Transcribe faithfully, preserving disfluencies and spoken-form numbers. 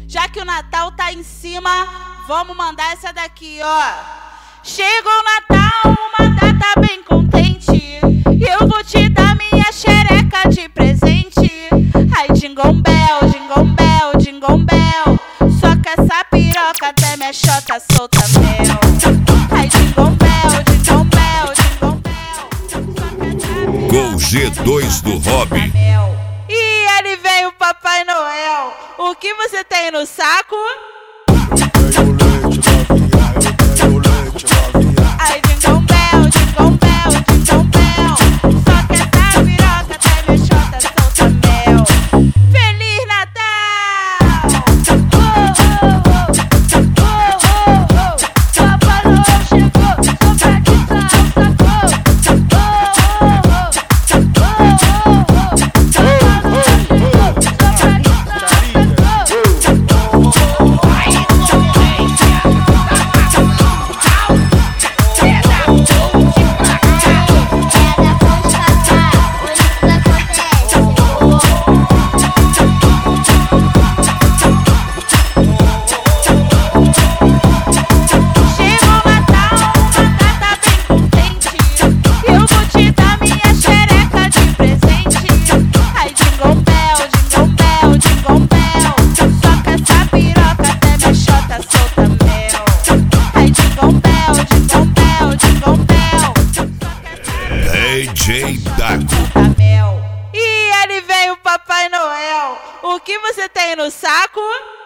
Já que o Natal tá em cima, vamos mandar essa daqui, ó. Chegou o Natal, uma data bem contente. Eu vou te dar minha xereca de presente. Ai, jingle bell, jingle bell, jingle bell. Soca essa piroca até minha xota solta mel. Ai, jingle bell, jingle bell, jingle bell. Gol G dois do Hobby. E ele veio o Papai Noel. O que você tem no saco? Ai, jingle bell, jingle bell, jingle bell. Soca essa piroca até minha xota solta mel. Feliz Natal! Oh, oh, oh, oh, oh, oh. Papai Noel chegou, só pra te dar um sacou. Oh, oh, oh, oh, oh, oh. D J Dago. E ele veio o Papai Noel. O que você tem no saco?